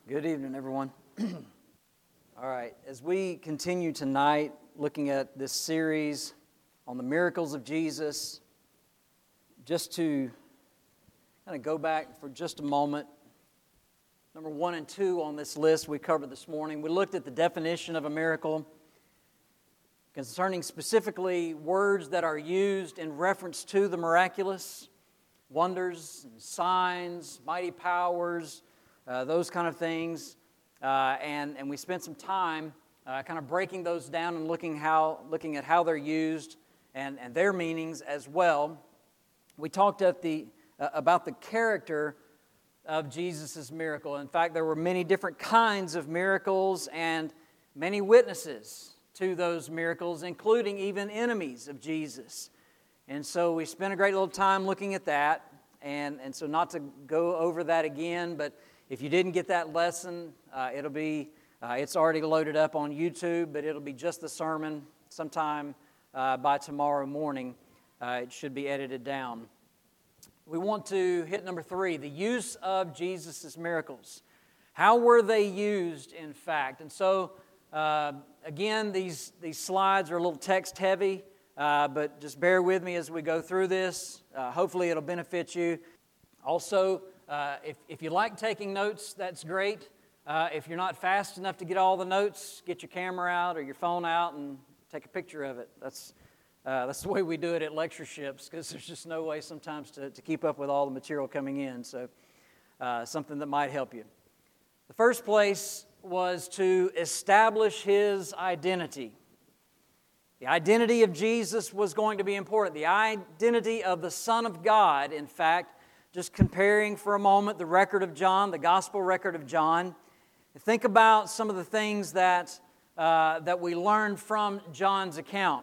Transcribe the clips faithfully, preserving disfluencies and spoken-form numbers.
Good evening, everyone. All right, as we continue tonight looking at this series on the miracles of Jesus, just to kind of go back for just a moment, number one and two on this list we covered this morning, we looked at the definition of a miracle concerning specifically words that are used in reference to the miraculous, wonders and signs, mighty powers, Uh, those kind of things, uh, and and we spent some time uh, kind of breaking those down and looking how looking at how they're used and, and their meanings as well. We talked at the uh, about the character of Jesus' miracle. In fact, there were many different kinds of miracles and many witnesses to those miracles, including even enemies of Jesus. And so we spent a great little time looking at that, and and so not to go over that again, but if you didn't get that lesson, uh, it'll be, uh, it's already loaded up on YouTube, but it'll be just the sermon sometime uh, by tomorrow morning. Uh, it should be edited down. We want to hit number three, the use of Jesus' miracles. How were they used, in fact? And so, uh, again, these, these slides are a little text heavy, uh, but just bear with me as we go through this. Uh, hopefully it'll benefit you. Also, Uh, if, if you like taking notes, that's great. Uh, if you're not fast enough to get all the notes, get your camera out or your phone out and take a picture of it. That's uh, that's the way we do it at lectureships, because there's just no way sometimes to, to keep up with all the material coming in. So uh, something that might help you. The first place was to establish His identity. The identity of Jesus was going to be important. The identity of the Son of God, in fact. Just comparing for a moment the record of John, the gospel record of John. Think about some of the things that, uh, that we learned from John's account.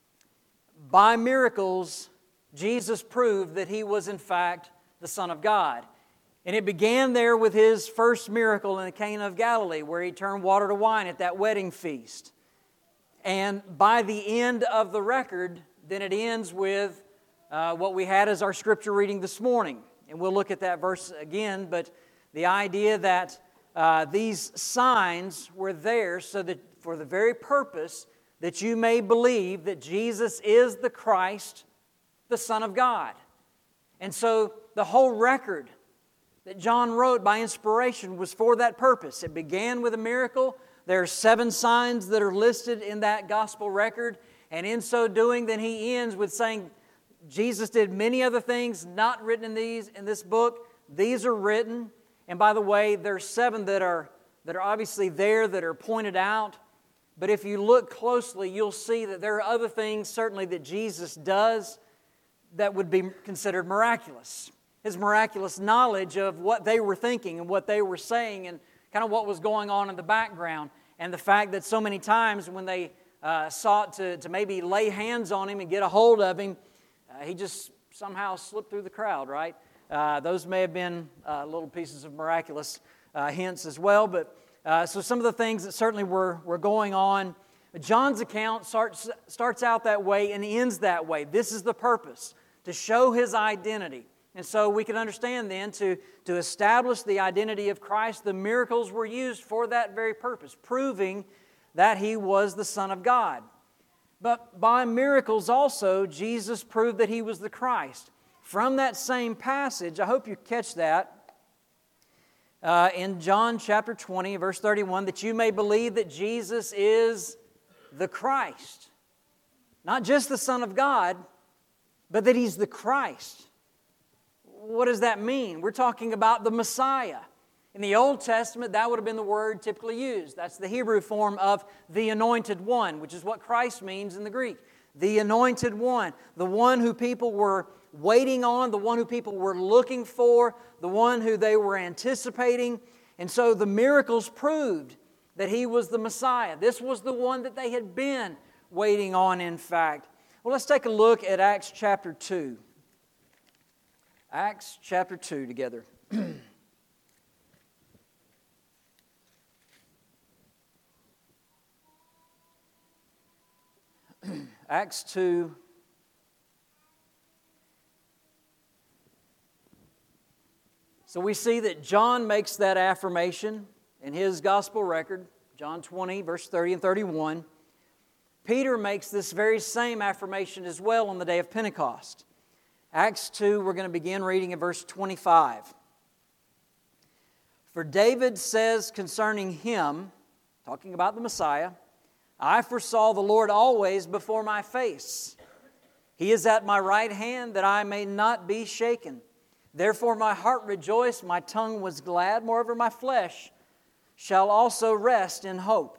By miracles, Jesus proved that He was in fact the Son of God. And it began there with His first miracle in the Cana of Galilee, where He turned water to wine at that wedding feast. And by the end of the record, then it ends with uh, what we had as our scripture reading this morning. And we'll look at that verse again, but the idea that uh, these signs were there so that for the very purpose that you may believe that Jesus is the Christ, the Son of God. And so the whole record that John wrote by inspiration was for that purpose. It began with a miracle. There are seven signs that are listed in that gospel record, and in so doing, then he ends with saying, Jesus did many other things not written in these in this book. These are written. And by the way, there's seven that are that are obviously there that are pointed out. But if you look closely, you'll see that there are other things certainly that Jesus does that would be considered miraculous. His miraculous knowledge of what they were thinking and what they were saying and kind of what was going on in the background. And the fact that so many times when they uh, sought to, to maybe lay hands on Him and get a hold of Him, Uh, he just somehow slipped through the crowd, right? Uh, those may have been uh, little pieces of miraculous uh, hints as well. But uh, so some of the things that certainly were, were going on. John's account starts, starts out that way and ends that way. This is the purpose, to show His identity. And so we can understand then to, to establish the identity of Christ, the miracles were used for that very purpose, proving that He was the Son of God. But by miracles also, Jesus proved that He was the Christ. From that same passage, I hope you catch that, uh, in John chapter twenty, verse thirty-one, that you may believe that Jesus is the Christ. Not just the Son of God, but that He's the Christ. What does that mean? We're talking about the Messiah. In the Old Testament, that would have been the word typically used. That's the Hebrew form of the Anointed One, which is what Christ means in the Greek. The Anointed One, the one who people were waiting on, the one who people were looking for, the one who they were anticipating. And so the miracles proved that He was the Messiah. This was the one that they had been waiting on, in fact. Well, let's take a look at Acts chapter two. Acts chapter two together. Acts two. So we see that John makes that affirmation in his gospel record, John twenty, verse thirty and thirty-one, Peter makes this very same affirmation as well on the day of Pentecost. Acts two, we're going to begin reading at verse twenty-five. For David says concerning him, talking about the Messiah, I foresaw the Lord always before my face. He is at my right hand that I may not be shaken. Therefore my heart rejoiced, my tongue was glad. Moreover, my flesh shall also rest in hope.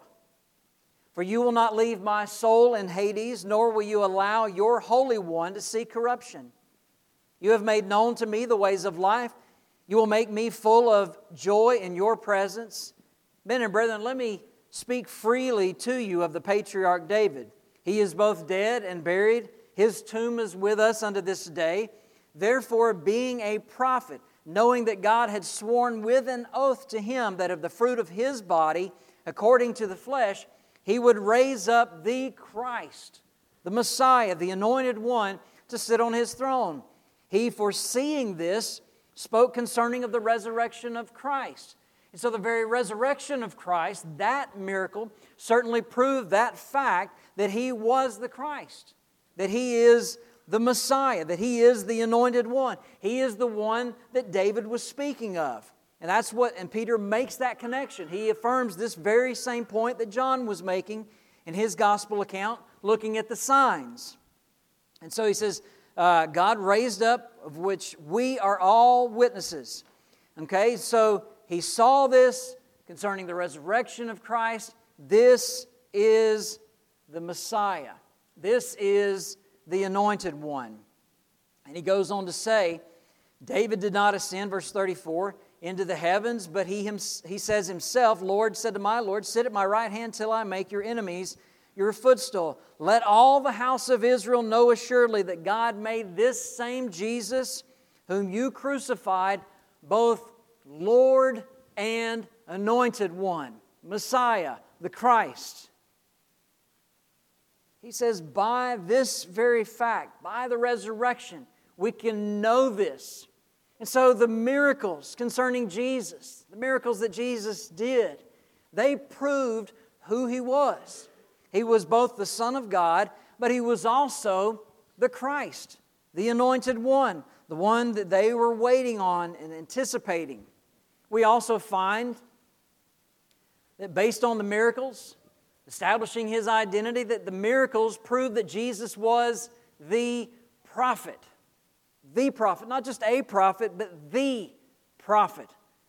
For you will not leave my soul in Hades, nor will you allow your Holy One to see corruption. You have made known to me the ways of life. You will make me full of joy in your presence. Men and brethren, let me speak freely to you of the patriarch David. He is both dead and buried. His tomb is with us unto this day. Therefore, being a prophet, knowing that God had sworn with an oath to him that of the fruit of his body, according to the flesh, he would raise up the Christ, the Messiah, the Anointed One, to sit on his throne. He, foreseeing this, spoke concerning of the resurrection of Christ. And so the very resurrection of Christ, that miracle, certainly proved that fact that He was the Christ, that He is the Messiah, that He is the Anointed One. He is the one that David was speaking of. And that's what, and Peter makes that connection. He affirms this very same point that John was making in his gospel account, looking at the signs. And so he says, uh, God raised up, of which we are all witnesses. Okay, so he saw this concerning the resurrection of Christ. This is the Messiah. This is the Anointed One. And he goes on to say, David did not ascend, verse thirty-four, into the heavens, but he, him, he says himself, Lord said to my Lord, sit at my right hand till I make your enemies your footstool. Let all the house of Israel know assuredly that God made this same Jesus, whom you crucified, both Lord and Anointed One, Messiah, the Christ. He says, by this very fact, by the resurrection, we can know this. And so the miracles concerning Jesus, the miracles that Jesus did, they proved who He was. He was both the Son of God, but He was also the Christ, the Anointed One, the one that they were waiting on and anticipating. We also find that based on the miracles, establishing His identity, that the miracles proved that Jesus was the prophet. The prophet, not just a prophet, but the prophet.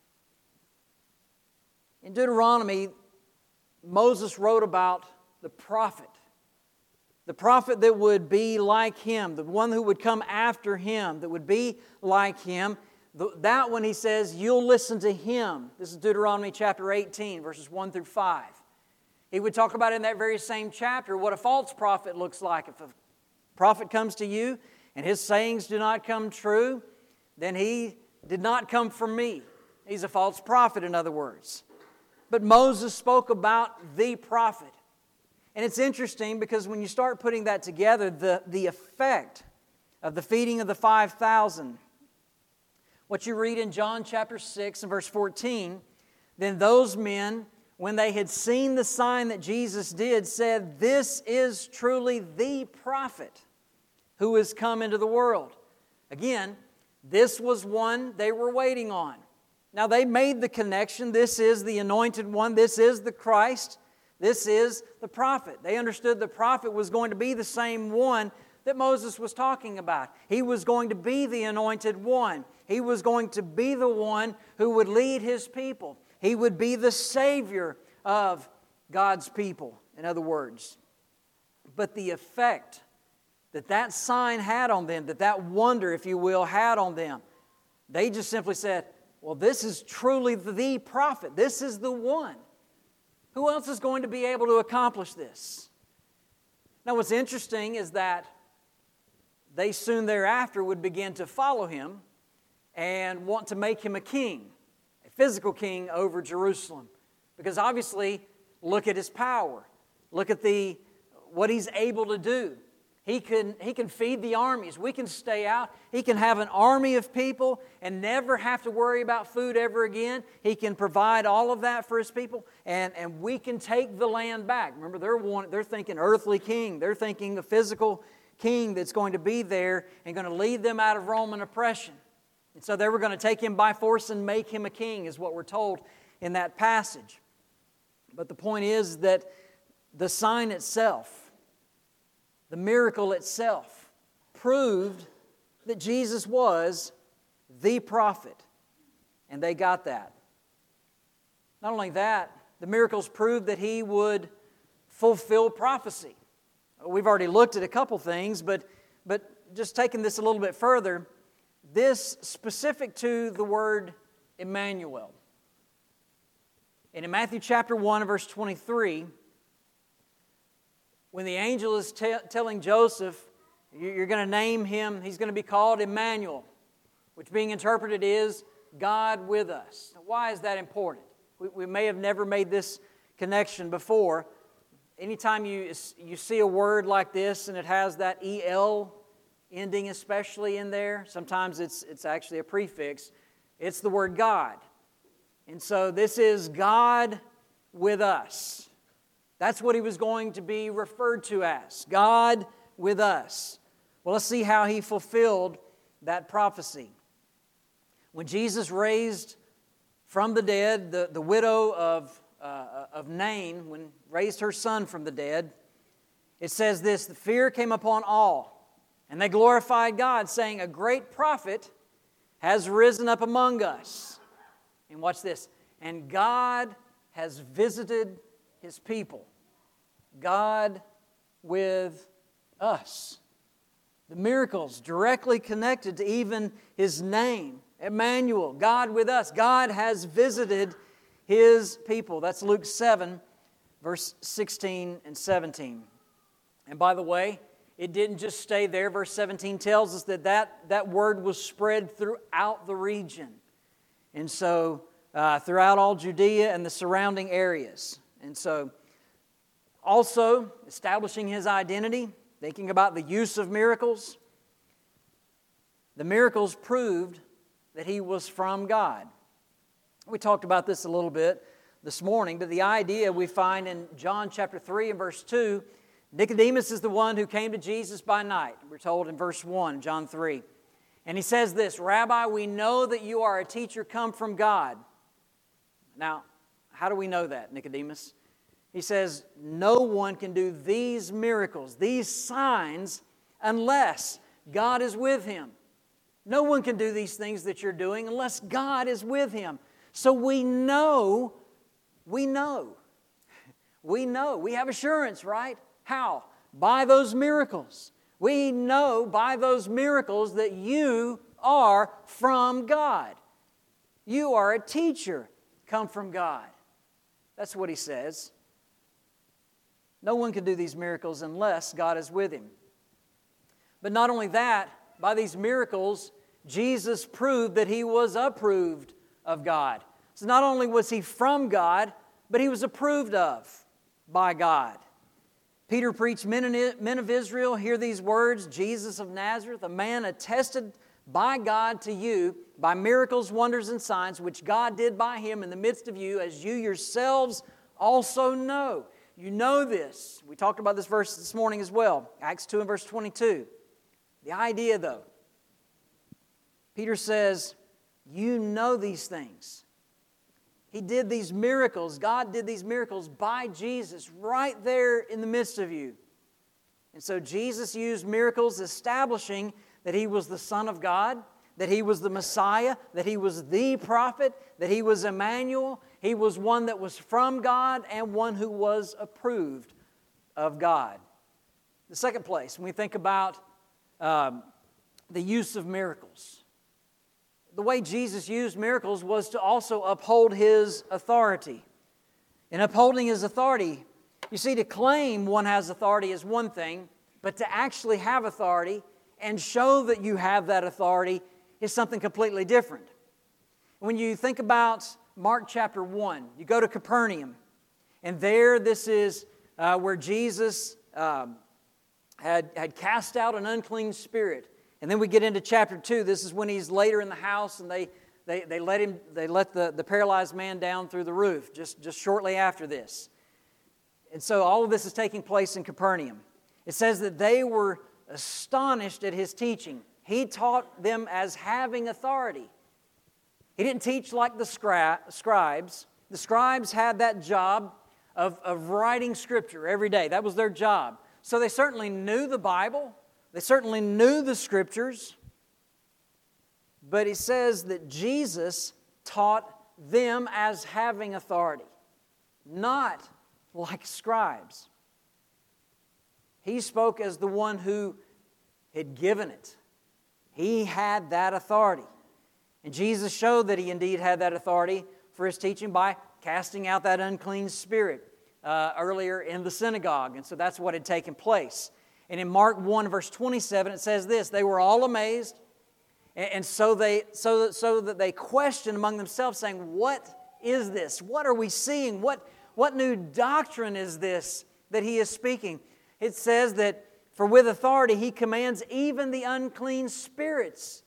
In Deuteronomy, Moses wrote about the prophet. The prophet that would be like him, the one who would come after him, that would be like him. That one, he says, you'll listen to him. This is Deuteronomy chapter eighteen, verses one through five. He would talk about in that very same chapter what a false prophet looks like. If a prophet comes to you and his sayings do not come true, then he did not come from me. He's a false prophet, in other words. But Moses spoke about the prophet. And it's interesting because when you start putting that together, the, the effect of the feeding of the five thousand, what you read in John chapter six and verse fourteen, then those men, when they had seen the sign that Jesus did, said, this is truly the prophet who has come into the world. Again, this was one they were waiting on. Now they made the connection. This is the Anointed One. This is the Christ. This is the prophet. They understood the prophet was going to be the same one that Moses was talking about. He was going to be the Anointed One. He was going to be the one who would lead His people. He would be the Savior of God's people, in other words. But the effect that that sign had on them, that that wonder, if you will, had on them, they just simply said, well, this is truly the prophet. This is the one. Who else is going to be able to accomplish this? Now, what's interesting is that they soon thereafter would begin to follow Him and want to make Him a king, a physical king over Jerusalem. Because obviously, look at His power. Look at the what He's able to do. He can, he can feed the armies. We can stay out. He can have an army of people and never have to worry about food ever again. He can provide all of that for His people, and, and we can take the land back. Remember, they're, one, they're thinking earthly king. They're thinking the physical king that's going to be there and going to lead them out of Roman oppression. And so they were going to take Him by force and make Him a king, is what we're told in that passage. But the point is that the sign itself, the miracle itself, proved that Jesus was the prophet. And they got that. Not only that, the miracles proved that He would fulfill prophecy. We've already looked at a couple things, but, but just taking this a little bit further, this specific to the word Emmanuel. And in Matthew chapter one, verse twenty-three, when the angel is te- telling Joseph, you're going to name him, he's going to be called Emmanuel, which being interpreted is God with us. Now, why is that important? We, we may have never made this connection before. Anytime you, you see a word like this and it has that E L ending especially in there, sometimes it's, it's actually a prefix, it's the word God. And so this is God with us. That's what He was going to be referred to as, God with us. Well, let's see how He fulfilled that prophecy. When Jesus raised from the dead the, the widow of, uh, of Nain, when raised her son from the dead, it says this, the fear came upon all, and they glorified God, saying, a great prophet has risen up among us. And watch this, and God has visited His people. God with us. The miracles directly connected to even His name, Emmanuel, God with us. God has visited His people. That's Luke seven, verse sixteen and seventeen. And by the way, it didn't just stay there. Verse seventeen tells us that that, that word was spread throughout the region. And so, uh, throughout all Judea and the surrounding areas. And so, also, establishing His identity, thinking about the use of miracles. The miracles proved that He was from God. We talked about this a little bit this morning, but the idea we find in John chapter three and verse two, Nicodemus is the one who came to Jesus by night. We're told in verse one, John three. And he says this, Rabbi, we know that you are a teacher come from God. Now, how do we know that, Nicodemus? He says, no one can do these miracles, these signs, unless God is with him. No one can do these things that you're doing unless God is with him. So we know, we know, we know, we have assurance, right? How? By those miracles. We know by those miracles that you are from God. You are a teacher come from God. That's what he says. No one can do these miracles unless God is with him. But not only that, by these miracles, Jesus proved that He was approved of God. So not only was He from God, but He was approved of by God. Peter preached, men of Israel, hear these words, Jesus of Nazareth, a man attested by God to you by miracles, wonders, and signs, which God did by Him in the midst of you, as you yourselves also know. You know this. We talked about this verse this morning as well. Acts two and verse twenty-two. The idea, though, Peter says, you know these things. He did these miracles. God did these miracles by Jesus right there in the midst of you. And so Jesus used miracles establishing that He was the Son of God, that He was the Messiah, that He was the prophet, that He was Emmanuel. He was one that was from God and one who was approved of God. The second place, when we think about um, the use of miracles, the way Jesus used miracles was to also uphold His authority. In upholding His authority, you see, to claim one has authority is one thing, but to actually have authority and show that you have that authority is something completely different. When you think about Mark chapter one, you go to Capernaum, and there this is uh, where Jesus um, had, had cast out an unclean spirit. And then we get into chapter two. This is when he's later in the house, and they they, they let him they let the, the paralyzed man down through the roof just, just shortly after this. And so all of this is taking place in Capernaum. It says that they were astonished at his teaching. He taught them as having authority. He didn't teach like the scri- scribes. The scribes had that job of, of writing Scripture every day. That was their job. So they certainly knew the Bible. They certainly knew the Scriptures. But he says that Jesus taught them as having authority, not like scribes. He spoke as the one who had given it. He had that authority. And Jesus showed that He indeed had that authority for His teaching by casting out that unclean spirit uh, earlier in the synagogue. And so that's what had taken place. And in Mark one, verse twenty-seven, it says this, they were all amazed, and, and so, they, so, so that they questioned among themselves, saying, what is this? What are we seeing? What, what new doctrine is this that He is speaking? It says that, for with authority He commands even the unclean spirits.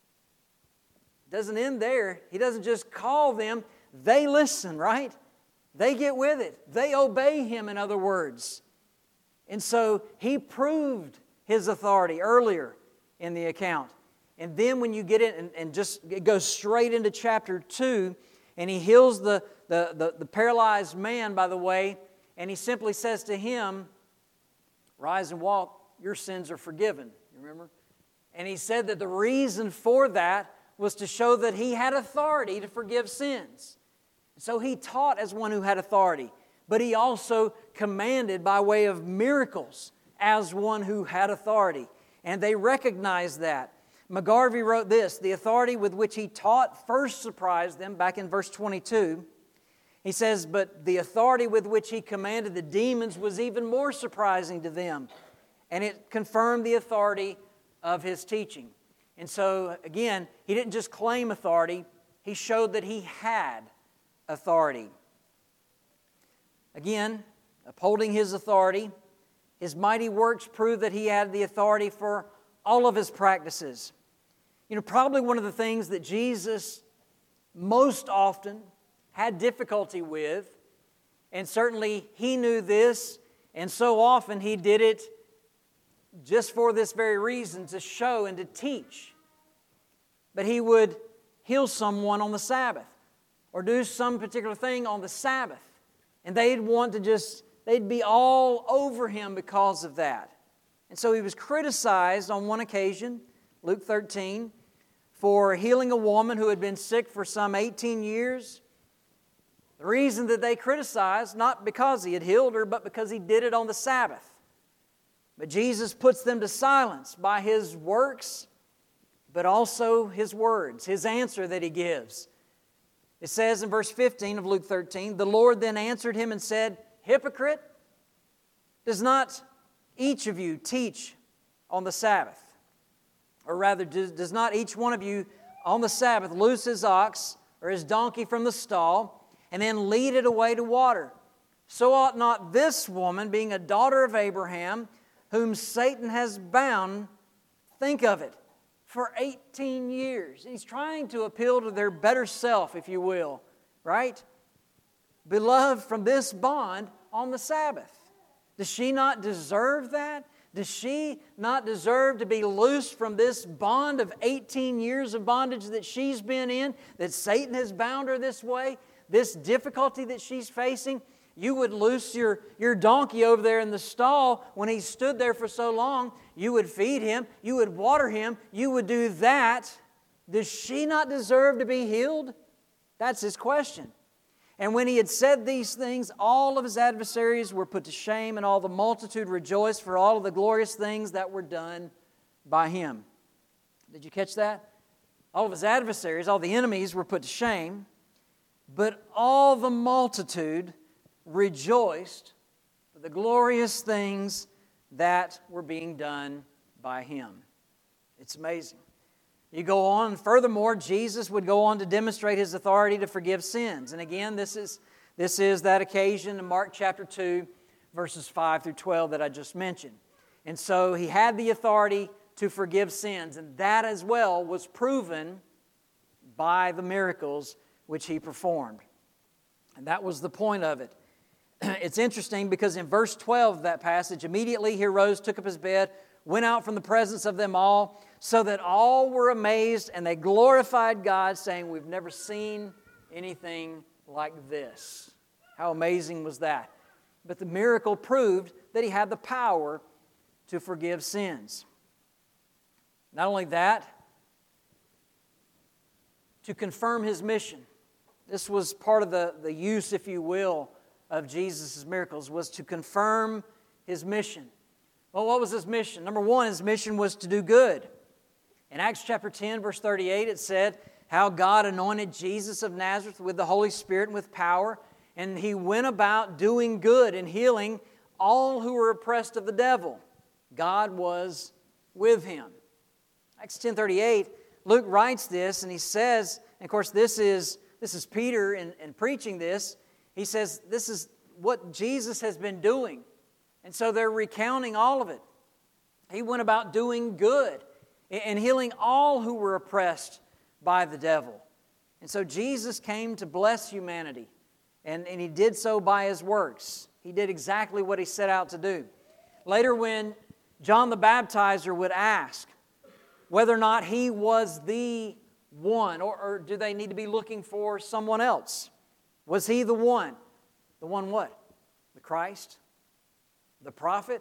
It doesn't end there. He doesn't just call them. They listen, right? They get with it. They obey Him, in other words. And so He proved His authority earlier in the account. And then when you get it and, and just it goes straight into chapter two, and He heals the, the, the, the paralyzed man, by the way, and He simply says to him, rise and walk, your sins are forgiven. You remember? And He said that the reason for that was to show that He had authority to forgive sins. So He taught as one who had authority, but He also commanded by way of miracles as one who had authority. And they recognized that. McGarvey wrote this, the authority with which He taught first surprised them, back in verse twenty-two. He says, but the authority with which He commanded the demons was even more surprising to them. And it confirmed the authority of His teaching. And so, again, He didn't just claim authority, He showed that He had authority. Again, upholding His authority, His mighty works prove that He had the authority for all of His practices. You know, probably one of the things that Jesus most often had difficulty with, and certainly He knew this, and so often He did it just for this very reason, to show and to teach. But He would heal someone on the Sabbath, or do some particular thing on the Sabbath. And they'd want to just, they'd be all over Him because of that. And so He was criticized on one occasion, Luke thirteen, for healing a woman who had been sick for some eighteen years. The reason that they criticized, not because He had healed her, but because He did it on the Sabbath. But Jesus puts them to silence by His works, but also His words, His answer that He gives. It says in verse fifteen of Luke thirteen, the Lord then answered him and said, hypocrite, does not each of you teach on the Sabbath? Or rather, does, does not each one of you on the Sabbath loose his ox or his donkey from the stall and then lead it away to water? So ought not this woman, being a daughter of Abraham, whom Satan has bound, think of it, for eighteen years. He's trying to appeal to their better self, if you will, right? Beloved from this bond on the Sabbath. Does she not deserve that? Does she not deserve to be loosed from this bond of eighteen years of bondage that she's been in, that Satan has bound her this way, this difficulty that she's facing? You would loose your, your donkey over there in the stall when he stood there for so long. You would feed him. You would water him. You would do that. Does she not deserve to be healed? That's his question. And when he had said these things, all of his adversaries were put to shame, and all the multitude rejoiced for all of the glorious things that were done by him. Did you catch that? All of his adversaries, all the enemies were put to shame, but all the multitude rejoiced for the glorious things that were being done by him. It's amazing. You go on, furthermore, Jesus would go on to demonstrate His authority to forgive sins. And again, this is, this is that occasion in Mark chapter two, verses five through twelve that I just mentioned. And so he had the authority to forgive sins. And that as well was proven by the miracles which he performed. And that was the point of it. It's interesting because in verse twelve of that passage, immediately he arose, took up his bed, went out from the presence of them all, so that all were amazed and they glorified God, saying, we've never seen anything like this. How amazing was that? But the miracle proved that he had the power to forgive sins. Not only that, to confirm his mission. This was part of the, the use, if you will, of Jesus' miracles, was to confirm his mission. Well, what was his mission? Number one, his mission was to do good. In Acts chapter ten, verse thirty-eight, it said how God anointed Jesus of Nazareth with the Holy Spirit and with power, and he went about doing good and healing all who were oppressed of the devil. God was with him. Acts ten thirty-eight, Luke writes this, and he says, and of course this is, this is Peter in, in preaching this. He says this is what Jesus has been doing. And so they're recounting all of it. He went about doing good and healing all who were oppressed by the devil. And so Jesus came to bless humanity. And, and He did so by His works. He did exactly what He set out to do. Later when John the Baptizer would ask whether or not he was the one, or, or do they need to be looking for someone else? Was he the one? The one what? The Christ? The prophet?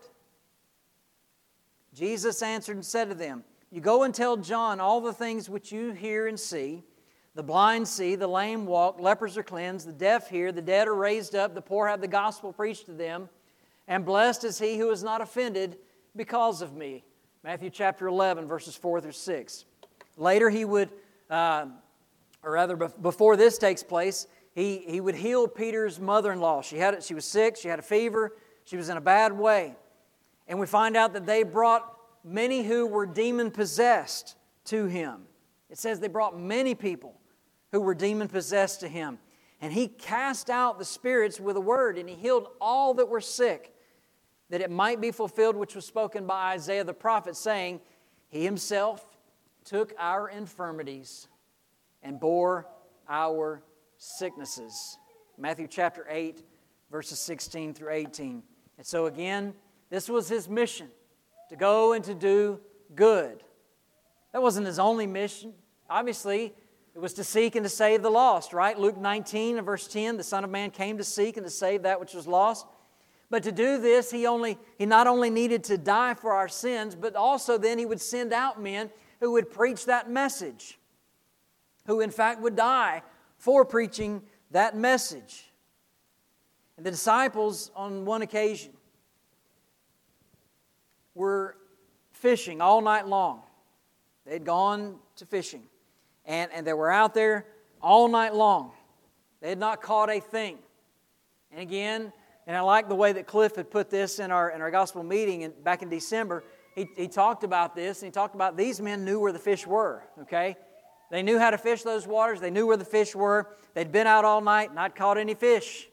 Jesus answered and said to them, you go and tell John all the things which you hear and see. The blind see, the lame walk, lepers are cleansed, the deaf hear, the dead are raised up, the poor have the gospel preached to them, and blessed is he who is not offended because of me. Matthew chapter eleven, verses four through six. Later he would, uh, or rather before this takes place, he, he would heal Peter's mother-in-law. She had it, she was sick, she had a fever, she was in a bad way. And we find out that they brought many who were demon-possessed to him. It says they brought many people who were demon-possessed to him. And he cast out the spirits with a word, and he healed all that were sick, that it might be fulfilled which was spoken by Isaiah the prophet, saying, he himself took our infirmities and bore our sicknesses. Matthew chapter eight, verses sixteen through eighteen. And so again, this was his mission, to go and to do good. That wasn't his only mission. Obviously, it was to seek and to save the lost, right? Luke nineteen and verse ten, the Son of Man came to seek and to save that which was lost. But to do this, he only he not only needed to die for our sins, but also then he would send out men who would preach that message, who in fact would die for preaching that message. And the disciples, on one occasion, were fishing all night long. They'd gone to fishing. And, and they were out there all night long. They had not caught a thing. And again, and I like the way that Cliff had put this in our, in our gospel meeting in, back in December. He, he talked about this, and he talked about these men knew where the fish were, okay? They knew how to fish those waters. They knew where the fish were. They'd been out all night, not caught any fish.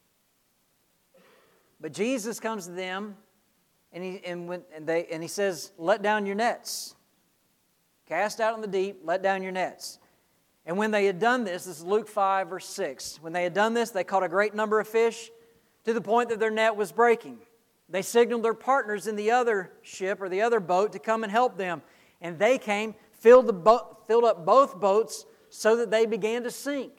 But Jesus comes to them, and he, and when, and they, and he says, let down your nets. Cast out in the deep, let down your nets. And when they had done this, this is Luke five, verse six. When they had done this, they caught a great number of fish to the point that their net was breaking. They signaled their partners in the other ship or the other boat to come and help them. And they came, filled, the bo- filled up both boats so that they began to sink.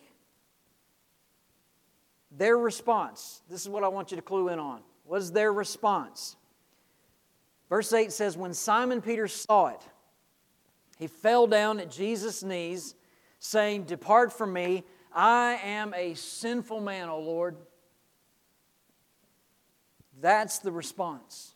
Their response, this is what I want you to clue in on. What is their response? Verse eight says, when Simon Peter saw it, he fell down at Jesus' knees, saying, depart from me, I am a sinful man, O Lord. That's the response.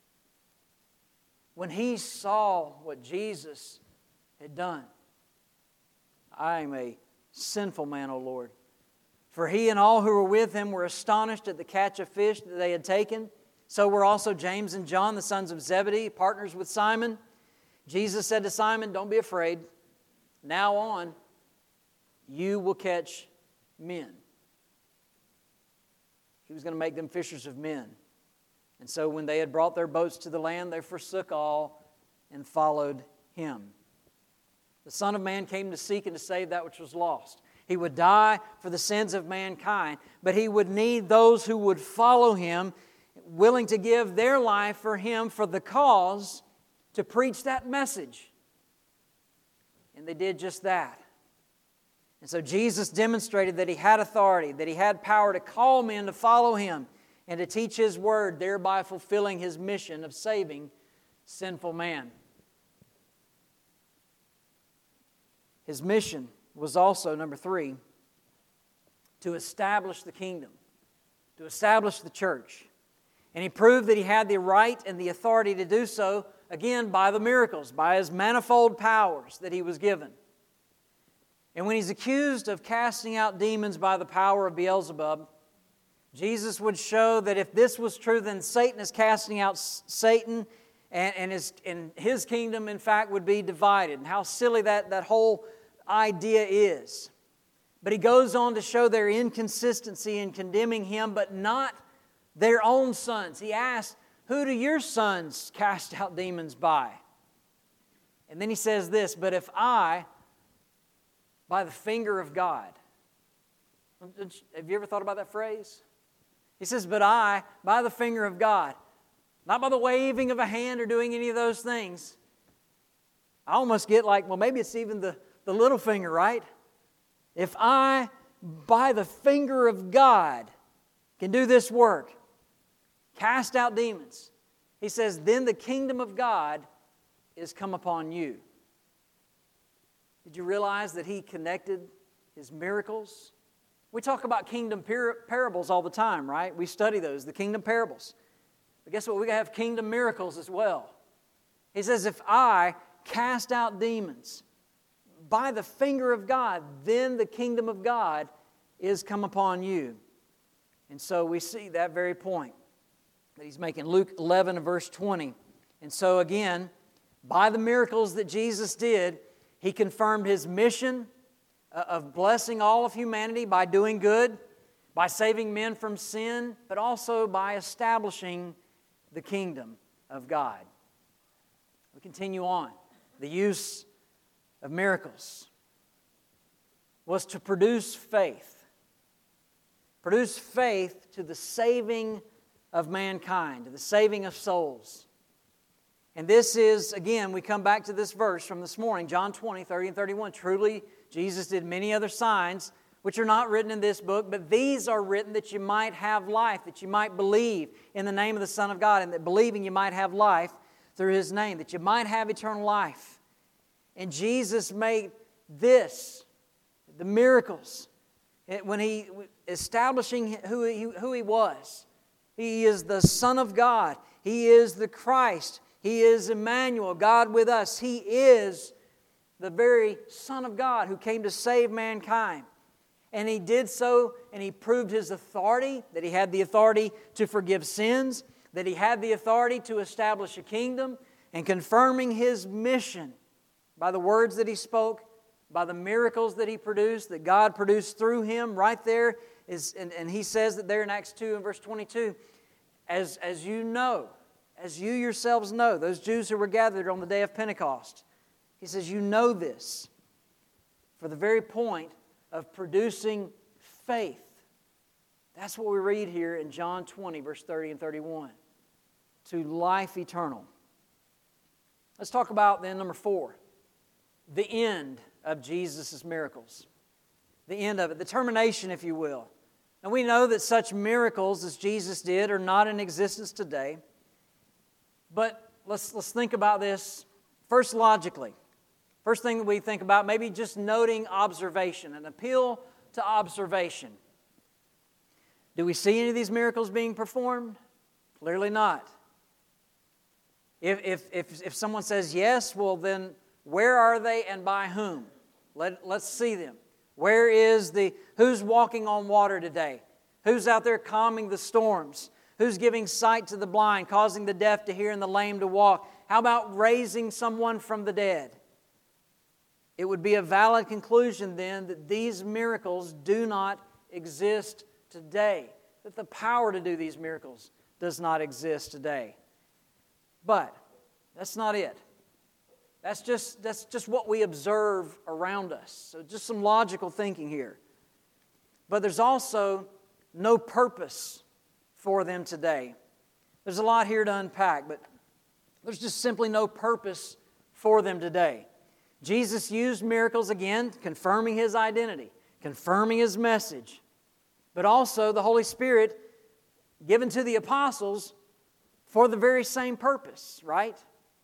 When he saw what Jesus had done, I am a sinful man, O Lord. For he and all who were with him were astonished at the catch of fish that they had taken. So were also James and John, the sons of Zebedee, partners with Simon. Jesus said to Simon, don't be afraid. Now on, you will catch men. He was going to make them fishers of men. And so when they had brought their boats to the land, they forsook all and followed Him. The Son of Man came to seek and to save that which was lost. He would die for the sins of mankind, but He would need those who would follow Him, willing to give their life for Him, for the cause, to preach that message. And they did just that. And so Jesus demonstrated that He had authority, that He had power to call men to follow Him and to teach His Word, thereby fulfilling His mission of saving sinful man. His mission was also, number three, to establish the kingdom, to establish the church. And He proved that He had the right and the authority to do so, again, by the miracles, by His manifold powers that He was given. And when He's accused of casting out demons by the power of Beelzebub, Jesus would show that if this was true, then Satan is casting out Satan, and, and, his, and his kingdom, in fact, would be divided. And how silly that, that whole idea is. But He goes on to show their inconsistency in condemning Him, but not their own sons. He asked, who do your sons cast out demons by? And then He says this, but if I, by the finger of God. Have you ever thought about that phrase? He says, but I, by the finger of God. Not by the waving of a hand or doing any of those things. I almost get like, well, maybe it's even the, the little finger, right? If I, by the finger of God, can do this work, cast out demons, He says, then the kingdom of God is come upon you. Did you realize that He connected His miracles? We talk about kingdom par- parables all the time, right? We study those, the kingdom parables. But guess what? We have kingdom miracles as well. He says, if I cast out demons by the finger of God, then the kingdom of God is come upon you. And so we see that very point that He's making. Luke eleven and verse twenty. And so again, by the miracles that Jesus did, He confirmed His mission of blessing all of humanity by doing good, by saving men from sin, but also by establishing the kingdom of God. We continue on. The use of miracles was to produce faith. Produce faith to the saving of mankind, to the saving of souls. And this is, again, we come back to this verse from this morning, John twenty, thirty and thirty-one. Truly, Jesus did many other signs, which are not written in this book, but these are written that you might have life, that you might believe in the name of the Son of God, and that believing you might have life through His name, that you might have eternal life. And Jesus made this, the miracles, when He, establishing who He, who he was. He is the Son of God. He is the Christ. He is Emmanuel, God with us. He is the very Son of God who came to save mankind. And He did so, and He proved His authority, that He had the authority to forgive sins, that He had the authority to establish a kingdom, and confirming His mission by the words that He spoke, by the miracles that He produced, that God produced through Him. Right there is, and, and He says that there in Acts two and verse twenty-two, as, as you know, as you yourselves know, those Jews who were gathered on the day of Pentecost, He says, you know this for the very point of producing faith. That's what we read here in John twenty, verse thirty and thirty-one. To life eternal. Let's talk about then number four, the end of Jesus' miracles. The end of it, the termination, if you will. And we know that such miracles as Jesus did are not in existence today. But let's, let's think about this first logically. First thing that we think about, maybe just noting observation, an appeal to observation. Do we see any of these miracles being performed? Clearly not. If, if, if, if someone says yes, well then where are they and by whom? Let, let's see them. Where is the, who's walking on water today? Who's out there calming the storms? Who's giving sight to the blind, causing the deaf to hear and the lame to walk? How about raising someone from the dead? It would be a valid conclusion then that these miracles do not exist today. That the power to do these miracles does not exist today. But that's not it. That's just, that's just what we observe around us. So just some logical thinking here. But there's also no purpose for them today. There's a lot here to unpack, but there's just simply no purpose for them today. Jesus used miracles again, confirming His identity, confirming His message, but also the Holy Spirit given to the apostles for the very same purpose, right?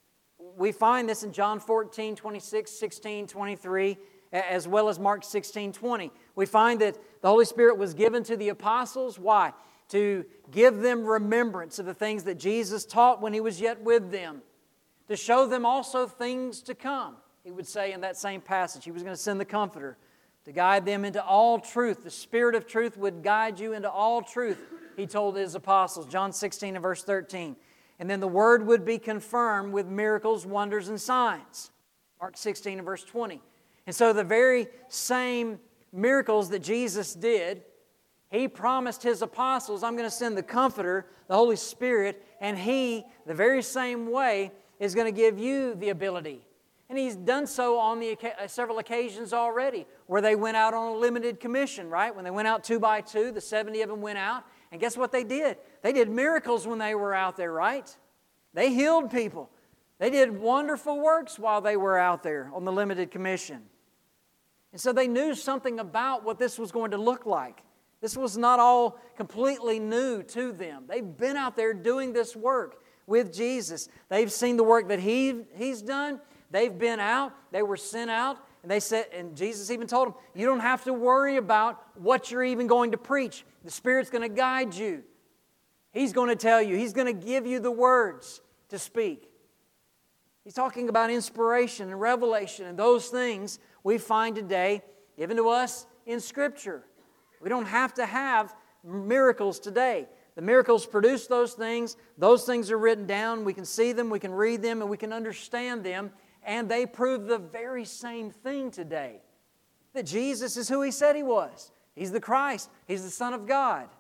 We find this in John fourteen, twenty-six, sixteen, twenty-three, as well as Mark sixteen, twenty. We find that the Holy Spirit was given to the apostles. Why? To give them remembrance of the things that Jesus taught when He was yet with them. To show them also things to come. He would say in that same passage, He was going to send the Comforter to guide them into all truth. The Spirit of truth would guide you into all truth, He told His apostles. John sixteen and verse thirteen. And then the Word would be confirmed with miracles, wonders, and signs. Mark sixteen and verse twenty. And so the very same miracles that Jesus did, He promised His apostles, I'm going to send the Comforter, the Holy Spirit, and He, the very same way, is going to give you the ability. And He's done so on the several occasions already, where they went out on a limited commission, right? When they went out two by two, the seventy of them went out. And guess what they did? They did miracles when they were out there, right? They healed people. They did wonderful works while they were out there on the limited commission. And so they knew something about what this was going to look like. This was not all completely new to them. They've been out there doing this work with Jesus. They've seen the work that he, He's done. They've been out. They were sent out. And they said, and Jesus even told them, you don't have to worry about what you're even going to preach. The Spirit's going to guide you. He's going to tell you. He's going to give you the words to speak. He's talking about inspiration and revelation and those things we find today given to us in Scripture. We don't have to have miracles today. The miracles produce those things. Those things are written down. We can see them, we can read them, and we can understand them. And they prove the very same thing today. That Jesus is who He said He was. He's the Christ. He's the Son of God.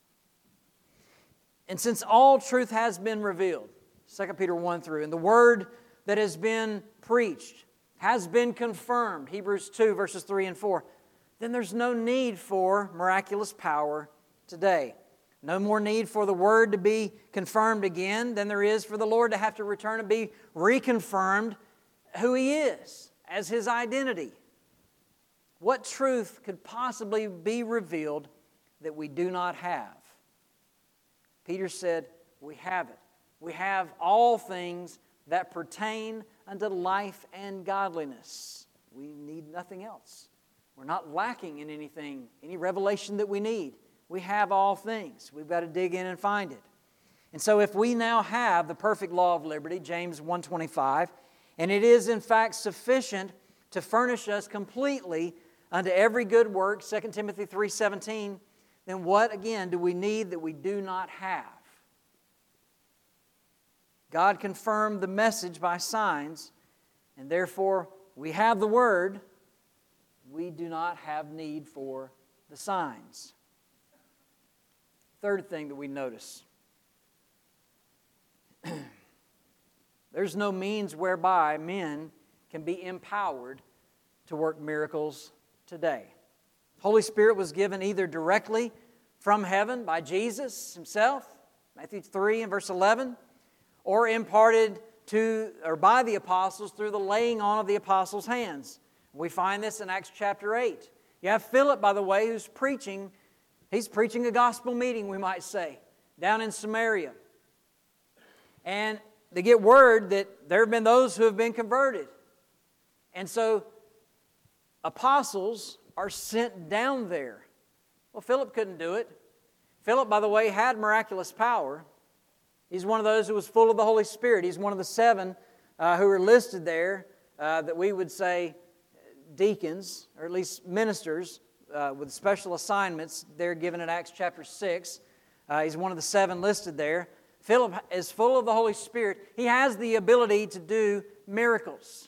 And since all truth has been revealed, Second Peter one through, and the Word that has been preached has been confirmed, Hebrews two verses three and four, then there's no need for miraculous power today. No more need for the Word to be confirmed again than there is for the Lord to have to return and be reconfirmed who He is as His identity. What truth could possibly be revealed that we do not have? Peter said, we have it. We have all things that pertain unto life and godliness. We need nothing else. We're not lacking in anything, any revelation that we need. We have all things. We've got to dig in and find it. And so if we now have the perfect law of liberty, James one twenty-five, and it is in fact sufficient to furnish us completely unto every good work, Second Timothy three seventeen, then what again do we need that we do not have? God confirmed the message by signs, and therefore we have the Word. We do not have need for the signs. Third thing that we notice. There's no means whereby men can be empowered to work miracles today. Holy Spirit was given either directly from heaven by Jesus Himself, Matthew three and verse eleven, or imparted to or by the apostles through the laying on of the apostles' hands. We find this in Acts chapter eight. You have Philip, by the way, who's preaching. He's preaching a gospel meeting, we might say, down in Samaria. And they get word that there have been those who have been converted. And so apostles are sent down there. Well, Philip couldn't do it. Philip, by the way, had miraculous power. He's one of those who was full of the Holy Spirit. He's one of the seven uh, who are listed there uh, that we would say deacons, or at least ministers uh, with special assignments. They're given in Acts chapter six. Uh, he's one of the seven listed there. Philip is full of the Holy Spirit. He has the ability to do miracles.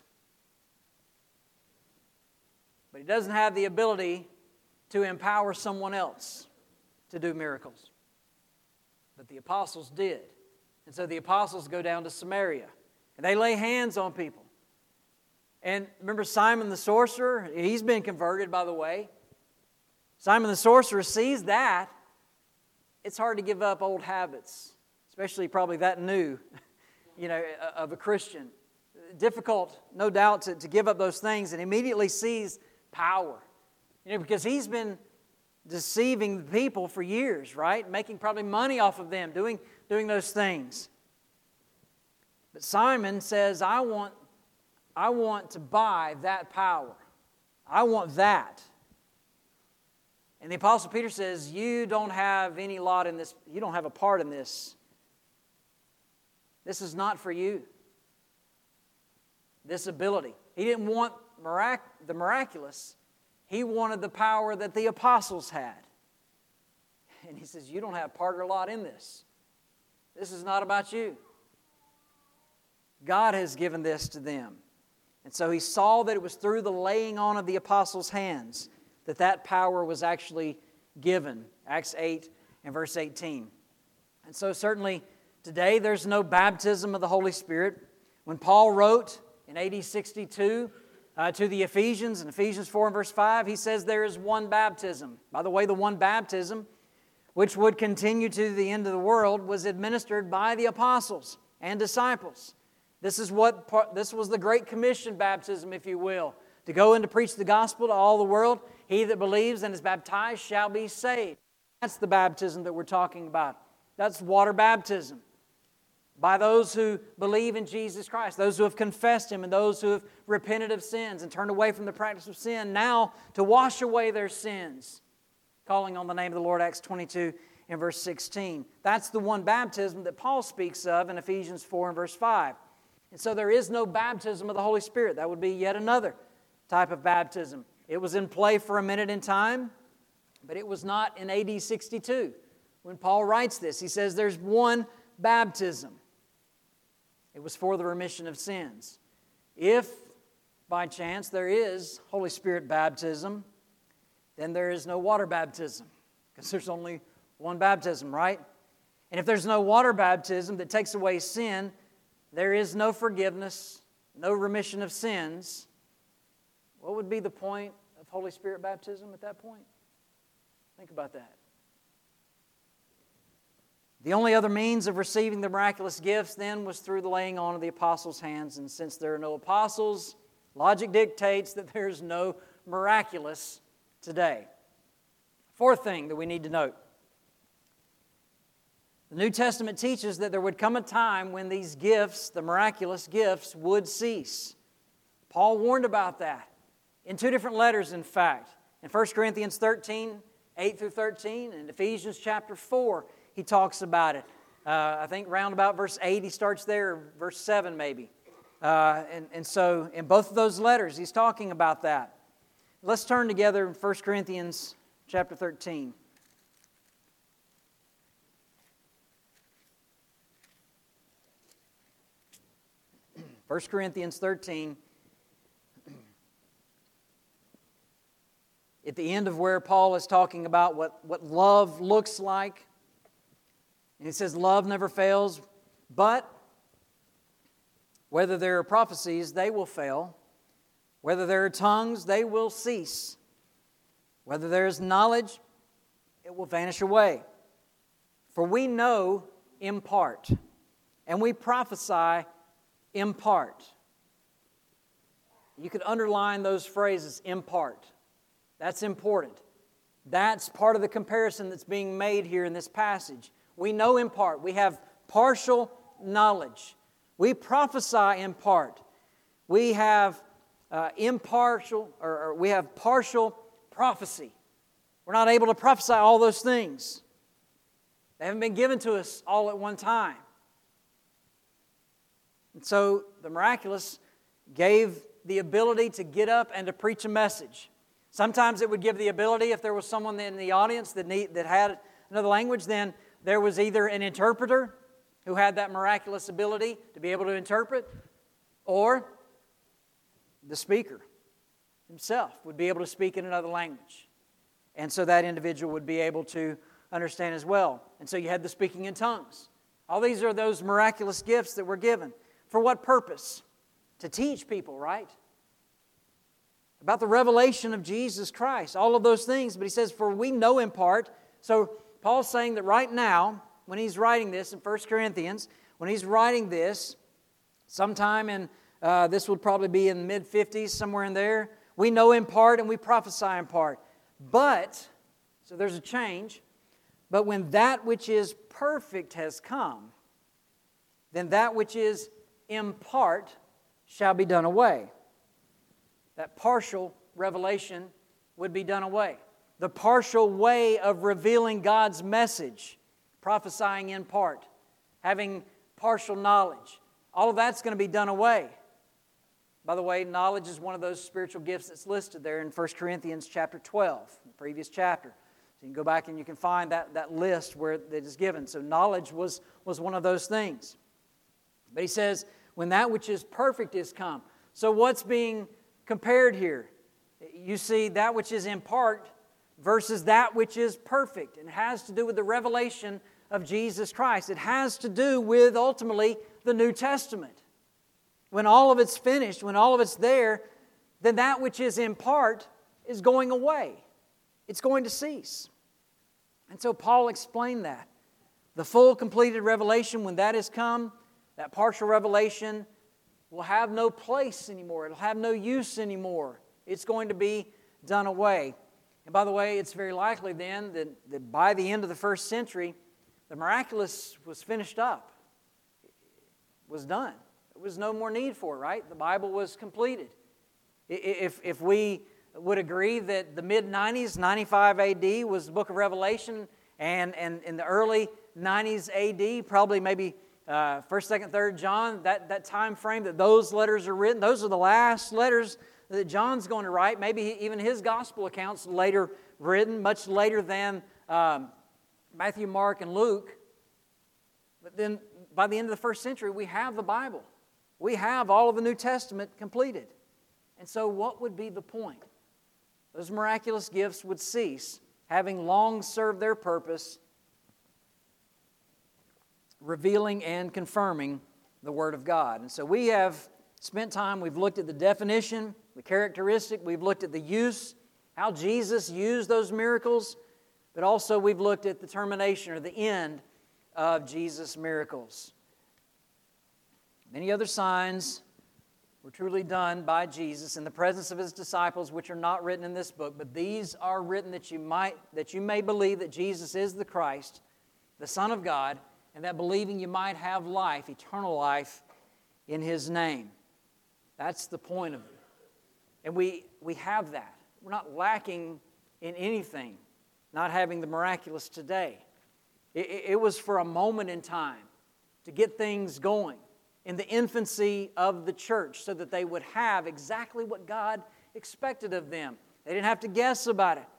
But he doesn't have the ability to empower someone else to do miracles. But the apostles did. And so the apostles go down to Samaria, and they lay hands on people. And remember Simon the sorcerer? He's been converted, by the way. Simon the sorcerer sees that. It's hard to give up old habits, especially probably that new, you know, of a Christian. Difficult, no doubt, to, to give up those things, and immediately sees power. You know, because he's been deceiving the people for years, right? Making probably money off of them, doing, doing those things. But Simon says, I want, I want to buy that power. I want that. And the Apostle Peter says, you don't have any lot in this, you don't have a part in this. This is not for you. This ability. He didn't want mirac- the miraculous. He wanted the power that the apostles had. And he says, you don't have part or lot in this. This is not about you. God has given this to them. And so he saw that it was through the laying on of the apostles' hands that that power was actually given. Acts eight and verse eighteen. And so certainly today there's no baptism of the Holy Spirit. When Paul wrote in A D sixty-two uh, to the Ephesians, in Ephesians four and verse five, he says there is one baptism. By the way, the one baptism, which would continue to the end of the world, was administered by the apostles and disciples. This is what this was the Great Commission baptism, if you will, to go and to preach the gospel to all the world. He that believes and is baptized shall be saved. That's the baptism that we're talking about. That's water baptism. By those who believe in Jesus Christ, those who have confessed Him, and those who have repented of sins and turned away from the practice of sin, now to wash away their sins, calling on the name of the Lord, Acts twenty-two and verse sixteen. That's the one baptism that Paul speaks of in Ephesians four and verse five. And so there is no baptism of the Holy Spirit. That would be yet another type of baptism. It was in play for a minute in time, but it was not in A D sixty-two. When Paul writes this, he says there's one baptism. It was for the remission of sins. If, by chance, there is Holy Spirit baptism, then there is no water baptism, because there's only one baptism, right? And if there's no water baptism that takes away sin, there is no forgiveness, no remission of sins. What would be the point of Holy Spirit baptism at that point? Think about that. The only other means of receiving the miraculous gifts then was through the laying on of the apostles' hands. And since there are no apostles, logic dictates that there is no miraculous today. Fourth thing that we need to note. The New Testament teaches that there would come a time when these gifts, the miraculous gifts, would cease. Paul warned about that in two different letters, in fact. In First Corinthians thirteen, eight through thirteen, and Ephesians chapter four, he talks about it. Uh, I think round about verse eight, he starts there, verse seven maybe. Uh, and, and so in both of those letters, he's talking about that. Let's turn together in First Corinthians chapter thirteen. First Corinthians thirteen, at the end of where Paul is talking about what, what love looks like. And he says, love never fails, but whether there are prophecies, they will fail. Whether there are tongues, they will cease. Whether there is knowledge, it will vanish away. For we know in part, and we prophesy in part. You could underline those phrases, in part. That's important. That's part of the comparison that's being made here in this passage. We know in part. We have partial knowledge. We prophesy in part. We have uh, impartial, or, or we have partial prophecy. We're not able to prophesy all those things. They haven't been given to us all at one time. And so the miraculous gave the ability to get up and to preach a message. Sometimes it would give the ability, if there was someone in the audience that need, that had another language, then there was either an interpreter who had that miraculous ability to be able to interpret, or the speaker himself would be able to speak in another language. And so that individual would be able to understand as well. And so you had the speaking in tongues. All these are those miraculous gifts that were given. For what purpose? To teach people, right? About the revelation of Jesus Christ. All of those things. But he says, for we know in part. So Paul's saying that right now, when he's writing this in First Corinthians, when he's writing this, sometime in, uh, this would probably be in the mid fifties, somewhere in there, we know in part and we prophesy in part. But, so there's a change, but when that which is perfect has come, then that which is in part shall be done away. That partial revelation would be done away. The partial way of revealing God's message, prophesying in part, having partial knowledge, all of that's going to be done away. By the way, knowledge is one of those spiritual gifts that's listed there in First Corinthians chapter twelve, the previous chapter. So you can go back and you can find that, that list where it is given. So knowledge was, was one of those things. But he says, when that which is perfect is come. So what's being compared here? You see that which is in part versus that which is perfect. And it has to do with the revelation of Jesus Christ. It has to do with, ultimately, the New Testament. When all of it's finished, when all of it's there, then that which is in part is going away. It's going to cease. And so Paul explained that. The full completed revelation, when that has come, that partial revelation will have no place anymore. It'll have no use anymore. It's going to be done away. And by the way, it's very likely then that, that by the end of the first century, the miraculous was finished up. It was done. There was no more need for it, right? The Bible was completed. If, if we would agree that the mid nineties, ninety-five A D, was the book of Revelation, and, and in the early nineties A D, probably maybe uh, first, second, third John, that, that time frame that those letters are written, those are the last letters that John's going to write. Maybe even his gospel accounts later written, much later than um, Matthew, Mark, and Luke. But then by the end of the first century, we have the Bible. We have all of the New Testament completed. And so what would be the point? Those miraculous gifts would cease, having long served their purpose, revealing and confirming the Word of God. And so we have spent time, we've looked at the definition, the characteristic, we've looked at the use, how Jesus used those miracles, but also we've looked at the termination or the end of Jesus' miracles. Many other signs were truly done by Jesus in the presence of His disciples, which are not written in this book, but these are written that you might, that you may believe that Jesus is the Christ, the Son of God, and that believing you might have life, eternal life, in His name. That's the point of it. And we, we have that. We're not lacking in anything, not having the miraculous today. It, it was for a moment in time to get things going in the infancy of the church so that they would have exactly what God expected of them. They didn't have to guess about it.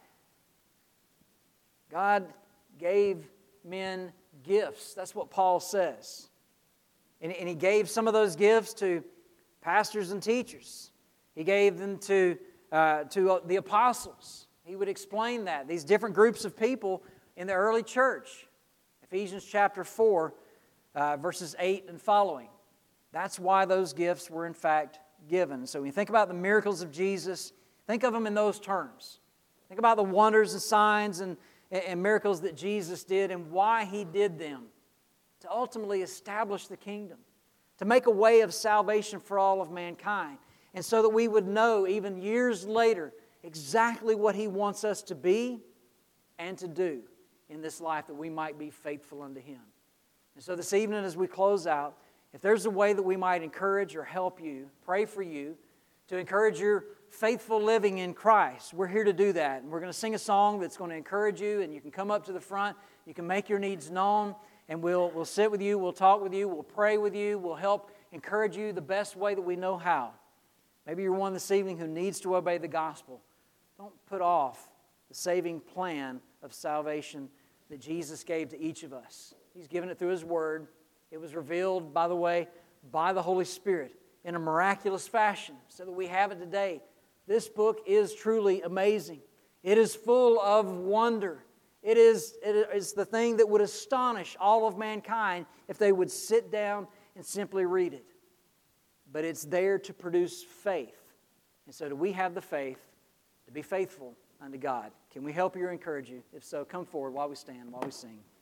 God gave men gifts. That's what Paul says. And, and He gave some of those gifts to pastors and teachers. He gave them to, uh, to the apostles. He would explain that. These different groups of people in the early church. Ephesians chapter four, uh, verses eight and following. That's why those gifts were in fact given. So when you think about the miracles of Jesus, think of them in those terms. Think about the wonders and signs and, and miracles that Jesus did and why He did them. To ultimately establish the kingdom. To make a way of salvation for all of mankind. And so that we would know even years later exactly what He wants us to be and to do in this life, that we might be faithful unto Him. And so this evening as we close out, if there's a way that we might encourage or help you, pray for you, to encourage your faithful living in Christ, we're here to do that. And we're going to sing a song that's going to encourage you, and you can come up to the front, you can make your needs known, and we'll, we'll sit with you, we'll talk with you, we'll pray with you, we'll help encourage you the best way that we know how. Maybe you're one this evening who needs to obey the gospel. Don't put off the saving plan of salvation that Jesus gave to each of us. He's given it through His Word. It was revealed, by the way, by the Holy Spirit in a miraculous fashion so that we have it today. This book is truly amazing. It is full of wonder. It is, it is the thing that would astonish all of mankind if they would sit down and simply read it. But it's there to produce faith. And so do we have the faith to be faithful unto God? Can we help you or encourage you? If so, come forward while we stand, while we sing.